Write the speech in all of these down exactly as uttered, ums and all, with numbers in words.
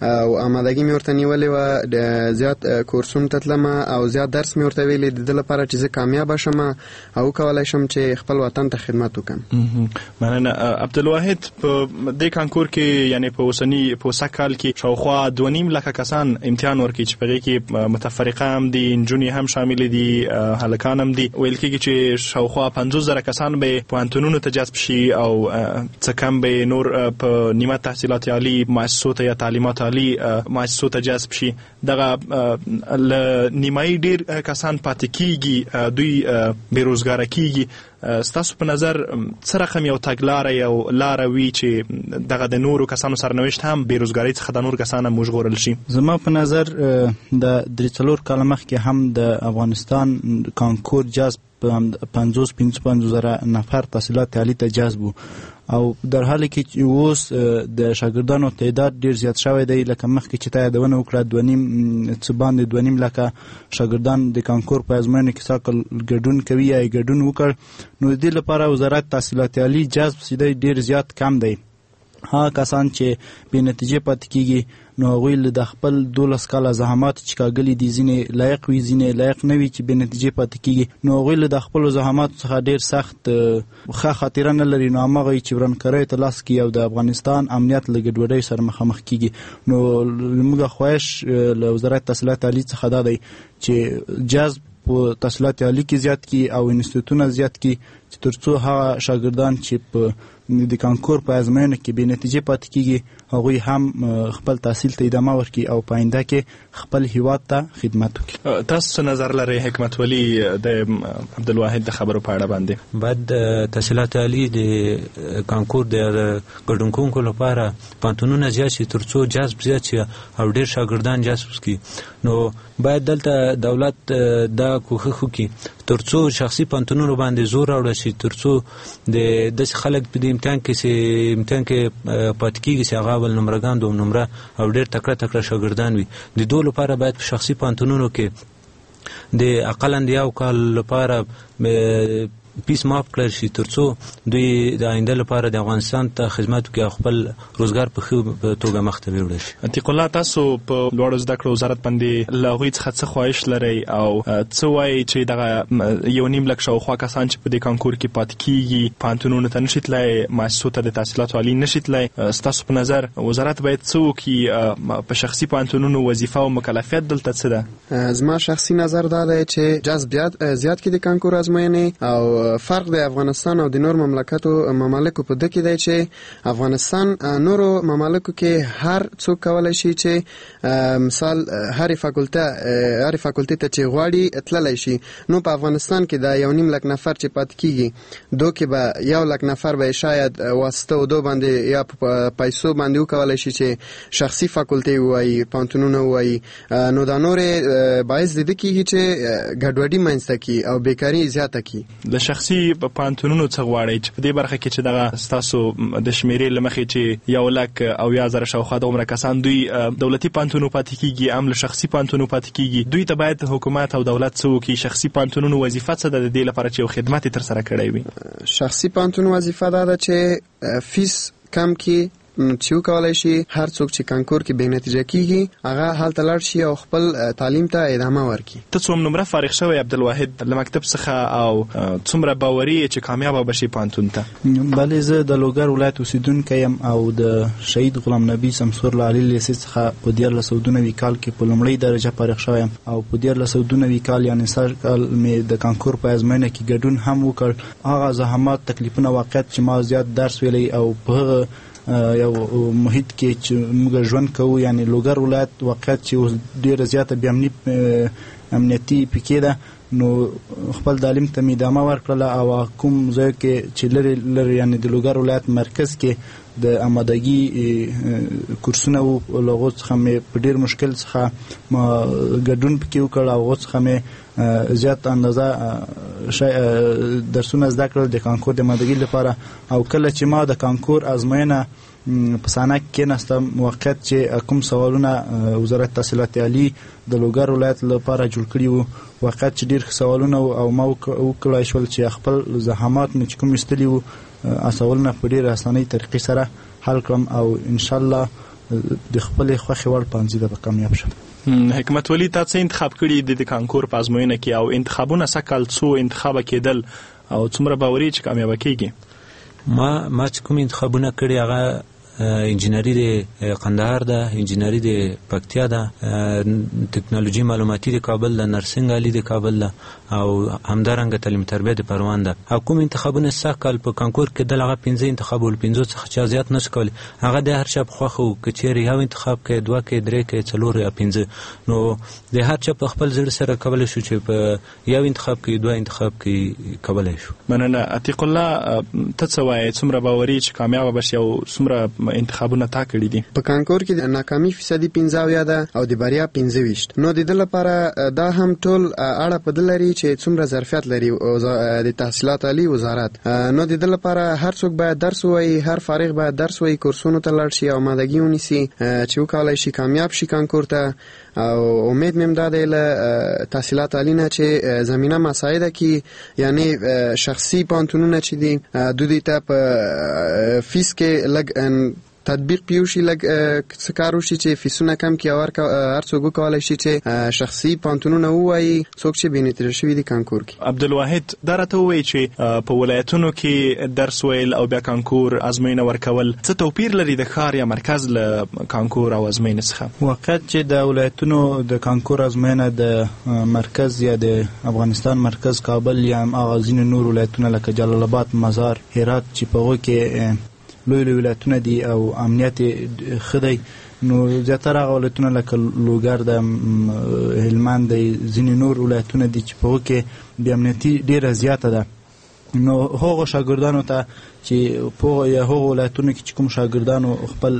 او آمادګي مې ورته نیولې وه، زیات کورسونو ته تلم او زیات درس مې ورته ویلی د ده لپاره چې زه کامیابه شم او وکولی شم چې خپل وطن ته خدمت وکړم. مننه. عبدالواحد، په دې کانکور کې یعنی په اوسني په اوسه کال کې شاوخوا دوه نیم لکه کسان امتحان ورکوي چې په هغې کې متفرقه هم دي، نجونې هم شاملې دي، هلکان هم دي. ویل کېږي چې شاوخوا پنځوس زره کسان به پوهنتونونو ته جذب شي او څه کم به نور په نیمه تحصیلات عالی مؤسسو ته یا تعلیمات عالی مؤسسو ته جذب شي. دغه له نیمایي ډېر کسان پاتې کېږي، دوی بېروزګاره کېږي. ستاسو په نظر څه رقم یو تګلاره یو لاره وي چې دغه د نورو کسانو سرنوشت هم بېروزګارۍ څخه د نور کسان هم وژغورل شي؟ زما په نظر د درې څلور کاله مخکې هم د افغانستان کانکور جذب پنځوس پنځه پنځوس زره نفر تحصیلات عالی ته جذب وو، او در حالی کې چې اوس د شاګردانو تعداد ډیر زیات شوی دی. لکه مخکې چې تا یادونه وکړه دوه نیم څه باندې دوه نیم لکه شاګردان د کانکور په ازموینو کې ساکل ګډون کوي یا ګډون وکړ، نو د دې لپاره وزارت تحصیلات عالی جذب سیده ډیر زیات کم دی. ها کسان چې بې نتیجې پاتې کېږي نو هغوی له د خپل دولس کاله زحمات چې کاږلي دي ځینې لایق وي ځینې لایق نه وي چې بې نتیجې پاتې کېږي، نو هغوی له د خپلو زحماتو څخه ډېر سخت ښه خاطره نه لري، نو هماغه چې ورانکاریو ته لاس کړي او د افغانستان امنیت له ګډوډۍ سره مخامخ کېږي. نو زموږ خواهش له وزارت تحصیلات عالی څخه دا دی چې جذب په تحصیلات عالی کې زیات کړي او انسټیټونه زیات کړي چې تر څو هغه شاګردان چې په د کانکور په ازموینو کې بې نتیجې پاتې کېږي هغوی هم خپل تحصیل ته ادامه ورکړي او په آینده کې خپل هیواد ته خدمت وکړي. تاسو څه نظر لرئ حکمت ولي د عبدالواحد د خبرو په اړه باندې؟ باید د تحصیلات عالی د کانکور د ګډون کوونکو لپاره پوهنتونونه زیات شي تر څو جذب زیات شي او ډېر شاګردان جذب کړي. نو باید دلته دولت دا کوښښ وکړي تر څو شخصي پوهنتونونو باندې زور راوړی شي، تر څو د داسې خلک په دې امتحان کې چې امتحان کې پاتې کېږي چې هغه اول نمرګان دوم نمره او ډېر تکړه تکړه شاګردان وي. د دوی لپاره باید په شخصي پوهنتونونو کې د اقلا د یو کال لپاره پیس معاف کړل شي تر څو دوی د آینده لپاره د افغانستان ته خدمت وکړي او خپل روزګار په ښه توګه مخ ته وړي شي. عتیق الله، تاسو په لوړو زده کړو وزارت باندې له هغوی څخه څه خواهش لرئ او څه وایي چې دغه یو نیم لک شاوخوا کسان چې په دې کانکور کې پاتې کېږي پوهنتونونو ته نشي تللی، مؤسسو ته د تحصیلاتو عالي نشي تللی، ستاسو په نظر وزارت باید څه وکړي؟ په شخصي پوهنتونونو وظیفه او مکلفیت دلته څه ده؟ زما شخصي نظر دا دی چې جذب زیات کړي د کانکور ازموینې، او فرق د افغانستان او د نور مملکتو ممالکو په دې کې دی چې افغانستان نورو ممالکو کې هر څوک کولی شي چې مثال هر فاکولته هر فاکولتي ته چې غواړي تللی شي. نو په افغانستان کې د یو نیم لک نفر چې پاتې کېږي دو کې به یو لک نفر به شاید واسطه و دو باندې یا په پیسو باندې وکولی شي چې شخصي فاکولتي ووایي، پوهنتونونه ووایي، نو دا نورې باعث د دې کېږي چې ګډوډي منځته کړي او بیکاري زیاته کړي. د شخصي په پوهنتونونو څه غواړئ چې په دې برخه کې چې دغه ستاسو د شمېرې له مخې چې یو لک او یا زره شاوخوا دومره کسان دوی دولتي پوهنتونو پاتې کېږي هم له شخصي پوهنتونو پاتې کېږي، دوی ته باید حکومت او دولت څه وکړي؟ شخصي پوهنتونونو وظیفه څه ده د دې لپاره چې یو خدمت یې ترسره کړی وي؟ شخصي پوهنتون وظیفه دا ده چې فیس کم کړي، چې وکولای شي هر څوک چې کانکور کې بې نتیجه کېږي هغه هلته لاړ شي او خپل تعلیم ته ادامه ورکړي. ته څوم نمره فارغ شوی عبدالواحد له مکتب څخه او څومره باوري یې چې کامیابه به شي پوهنتون ته؟ بلې زه د لوګر ولایت اوسېدونکی یم او د شهید غلام نبي سمسور له عالي لیسې څخه په دیارلس سوه دوه نوي کال کې په لومړۍ درجه فارغ شوی یم او په دیارلس سوه دوه نوي کال یعنې سږ کال مې د کانکور په ازموینه کې ګډون هم وکړ. هغه زحمات تکلیفونه واقعیت چې ما زیات درس ویلی او په هغه یو محیط کې چې موږ ژوند کوو یعنی لوګر ولایت واقعیت چې اوس ډېره زیاته بې امنیتي پکې ده، نو خپل تعلیم ته مې ادامه ورکړله او کوم ځای کې چې لرې لرې یعنی د لوګر ولایت مرکز کې د آمادګي کورسونه وو، له هغو څخه مې په ډېر مشکل څخه ما ګډون پکې وکړ او هغو څخه مې زیات اندازه درسونه زده کړل د کانکور د آمادګي لپاره. او کله چې ما د کانکور ازموینه په صحنه کې کېناستم واقعیت چې کوم سوالونه وزارت تحصیلات عالی د لوګر ولایت لپاره جوړ کړي وو واقعیت چې ډېر ښه سوالونه او ما وکړای شول چې خپل زحمات مې چې کوم ایستلي وو سوالونه په ډېرې اسانۍ طریقې سره حل کړم او انشاءالله د خپل خوښې وړ پوهنځي ته کامیاب شم. حکمت ولی تا څه انتخاب کړي د کانکور په ازموینه کې او انتخابونه سکل څو انتخاب کېدل او څومره باوري چې کامیاب کېږي؟ ما ما چې کوم انتخابونه کړي هغه انجینری د قندهار ده، انجینری د پکتیا ده، ټکنالوژي معلوماتي د کابل ده، نرسنګ علی د کابل ده او همدارنګه تعلیم تربیه د پروان ده. او کوم انتخابونه سکل په کانکور کې د هغه پنځه انتخاب ول پنځه څخه چا زیات نشو کولی. هغه د هر چا په خوښه او کچېری یو انتخاب کې دوه کې درې کې څلور یا پنځه، نو د هر چا په خپل ځړ سره کولای شو چې په یو انتخاب کې دوه انتخاب کې کولای شو. مننه. عتیق الله ته څه وایي، څومره باوري چې کامیاب بشي او څومره انتخابونه تا کړی دي؟ په کانکور کې د ناکامي فیصدي پنځه اویا ده او د بریا پنځه ویشت. نو د دې لپاره دا هم ټول اړه په دې لري چې څومره ظرفیت لري د تحصیلات عالی وزارت. نو د دې لپاره هر څوک باید درس ووایي، هر فارغ باید درس ووایي، کورسونو ته لاړ شي او آمادګي ونیسي چې وکولای شي کامیاب شي کانکور ته. او امید مې دا دی له تحصیلات عالی نه چې زمینه مساعده کی، یعنی شخصي پانتونونه چې دي دوی ته په فیس کې لګ تطبیق پیوشي لګ څه کار وشي چې فیسونه کم کی او هر څوک کولای شي چې شخصي پانتونونه وایي څوک چې بینتر شوی دی کانکور کې. عبدالواحد دا راته وایي چې په ولایتونو کې درس ویل او بیا کانکور ازموینه ورکول څه توپیر لري د ښار یا مرکز له کانکور او ازموینه څخه؟ واقعیت چې د ولایتونو د کانکور ازموینه د مرکز یا د افغانستان مرکز کابل یا هغه ځینې نور ولایتونه لکه جلال آباد، مزار، هرات چې په هغو کې لوی لوی ولایتونه دي او امنیت ښه دی، نو زیاتره هغه ولایتونه لکه لوګر د هلمند د ځینې نور ولایتونه دي چې په هغو کې د امنیتي ډېره زیاته ده. نو هغو شاګردانو ته چې په یا هغو ولایتونو کې چې کوم شاګردانو خپل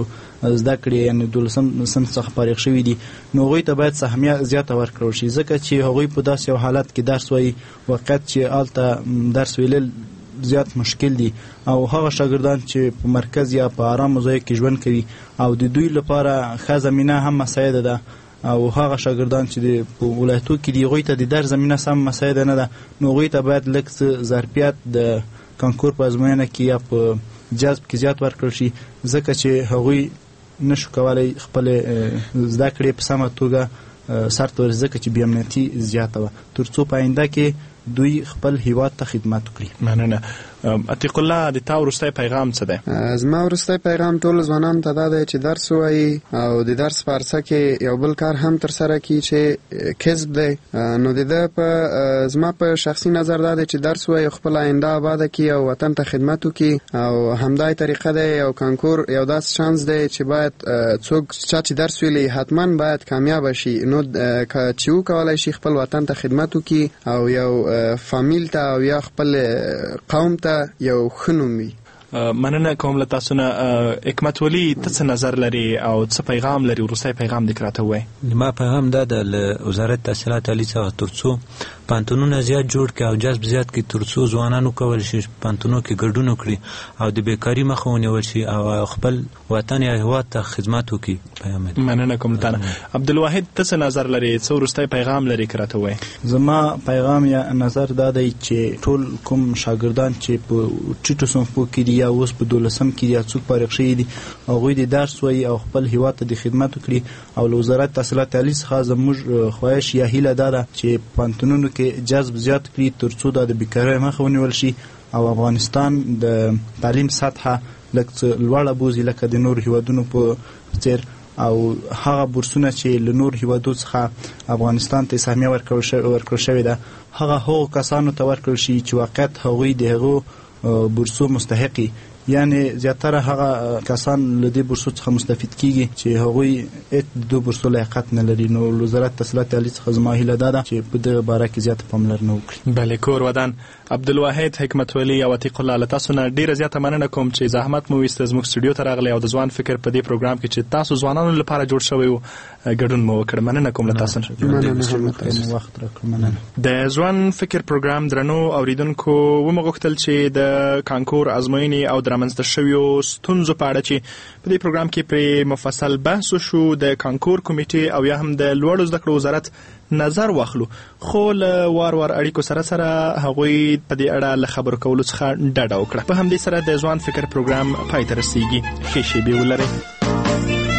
زده کړې یعنې دولسم صنف څخه فارغ شوي دي، نو هغوی ته باید سهمیه زیاته ورکړل شي، ځکه چې هغوی په داسې یو حالت کې درس وایي واقعیت چې هلته درس ویلل زیات مشکل دي. او هغه شاګردان چې په مرکز یا په آرام ځای کې ژوند کوي او د دوی لپاره ښه زمینه هم مساعده ده، او هغه شاګردان چې په ولایتو کې دي هغوی ته د درس زمینه سم مساعده نه ده، نو هغوی ته باید لږ څه ظرفیت د کانکور په ازموینه کې یا په جذب کې زیات ورکړل شي، ځکه چې هغوی نشو کولی خپل زده کړې په سمه توګه سرته ورسوي، ځکه چې بې امنیتي زیاته وه، تر څو په آینده کې دوی خپل هیواد ته خدمت وکړي. مننه. عتیق الله د تا وروستی پیغام څه دی؟ زما وروستی پیغام ټولو ځوانانو ته دا دی چې درس ووایي او د درس په عرصه کې یو بل کار هم ترسره کړي چې کسب دی. نو د ده په زما په شخصي نظر دا دی چې درس ووایي، خپل آینده آباده کړي او وطن ته خدمت وکړي، او همدای طریقه دی. او کانکور یو داسې شانس دی چې باید څوک چا چې درس ویلي حتما باید کامیاب شي، نو چې وکولای شي خپل وطن ته خدمت وکړي او یو فامیل ته او یا خپل قوم ته یو ښه نوم وي. مننه کوم له تاسو نه. حکمت ولی ته څه نظر لري او څه پیغام لري؟ وروستی پیغام دې راته ووایي. ما پیغام دا ده له وزارت تحصیلات عالي څخه تر څو پانتونونه زیات جوړ کړي او جذب زیات کړي، تر څو ځوانان وکولی شي پانتونو کې ګډون وکړي او د بیکاري مخه ونیول شي او خپل وطن یا هېواد ته خدمت وکړي. پیغام مننه کوم له تا. عبدالواحد ته څه نظر لري؟ څه وروستی پیغام لري که راته ووایي؟ زما پیغام یا نظر دا دی چې ټول کوم شاګردان چې په ټیټو صنفو کې دي یا اوس په دولسم کې دي یا څوک فارغ شوي دي، هغوی د درس وایي او خپل هېواد ته د خدمت وکړي. او له وزارت تحصیلات عالي څخه زموږ خواهش یا هیله دا ده چې پوهنتونونو کې جذب زیات کړي تر څو دا د بیکارۍ مخه ونیول شي او افغانستان د تعلیم سطحه لږ څه لوړه بوځي لکه د نور هېوادونو په څېر، او هغه بورسونه چې له نور هېوادو څخه افغانستان ته سهمیه ورکړل شوې ده هغه هغو کسانو ته ورکړل شي چې واقعیت هغوی د هغو بورسو مستحقي، یعنی زیاتره هغه کسان له دې بورسو څخه مستفید کیږي چې هغوی هېڅ د دو بورسو لیاقت نه لري. نو وزارت تحصیلات عالي څخه زما هیله دا ده چې په دغه باره کې زیاته پاملرنه وکړي. بله کور ودان. عبدالواحد، حکمت ولی او عتیق الله، له تاسو نه ډېره زیاته مننه کوم چې زحمت مو ویسته زموږ سټوډیو ته راغلی او د ځوان فکر په دې پروګرام کې چې تاسو ځوانانو لپاره جوړ شوی و ګډون مو وکړ. مننه کوم له تاسو نه. وخت راکړو. مننه. د ځوان فکر پروګرام درنو اوریدونکو ومغوښتل چې د کانکور ازموینې او د رامنځته شویو ستونزو په اړه چې په دې پروګرام کې پرې مفصل بحث وشو، د کانکور کمیټې او یا هم د لوړو زده کړو وزارت نظر واخلو، خو له وار وار اړیکو سره سره هغوی په دې اړه له خبرو کولو څخه ډډه وکړه. په همدې سره د ځوان فکر پروګرام پای ته رسیږي. ښې شېبې ولرئ.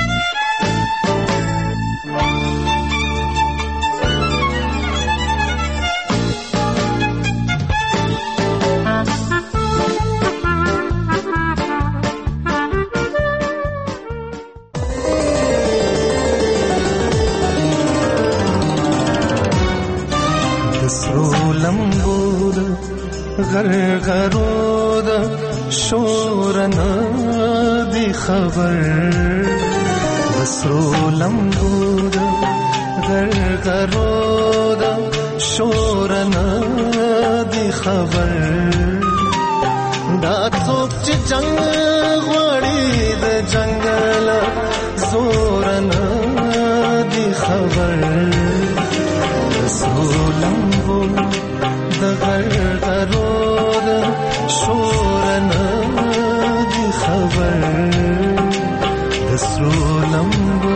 لمبو د غرغرو د شور نه دی خبر وسرو لمبو د غرغرو د شور نه دی خبر دا څوک چې جنگ غواړي د جنگل زور نه دی خبر وسرو لمبو د غرغرو د شور نه دی خبر د سرو لمبو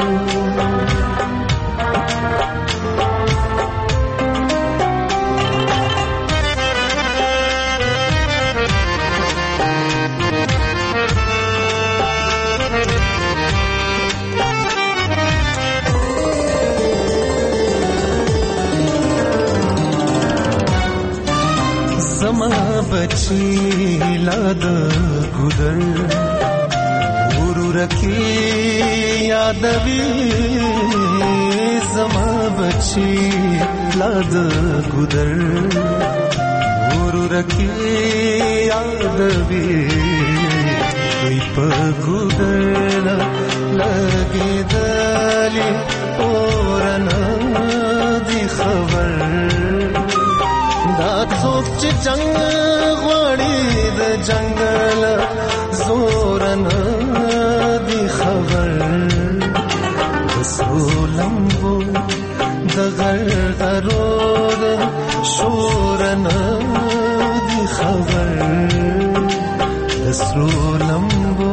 زما بچی لاد ګودر ورور کی یادوي زما بچی لاد ګودر ورور کی یادوي کوئی په ګودر لګي دلی اورنا دی خبر دا څوک چې جنگ غواړي د جنگل زور نه دی خبر وسرو لمبو د غرغرو د شور نه دی خبر وسرو لمبو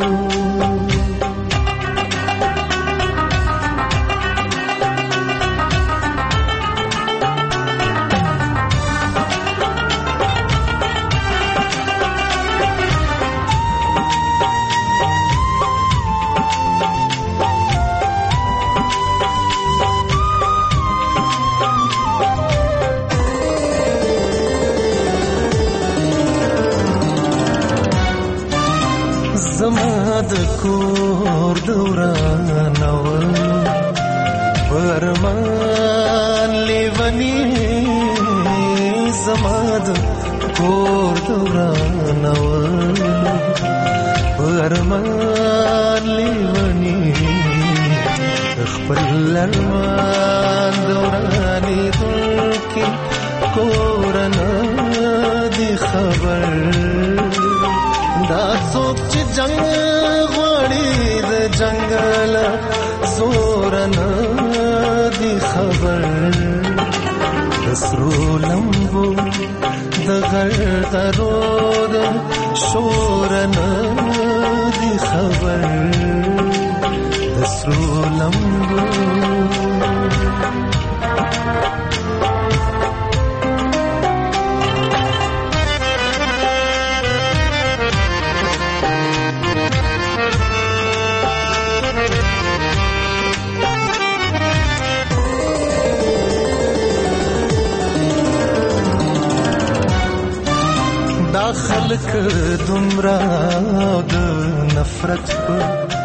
زما د کور دورانو پرمان لیونی زما د کور دورانو پرمان لیونی خپل لرمان دورانی دلکی کورنا دی خبر دا څوک چې جنگ غواړي د جنگل زور نه دی خبر سرو لمبو د غرغرو د شور نه دی خبر سرو لمبو خلق دمرا د نفرت په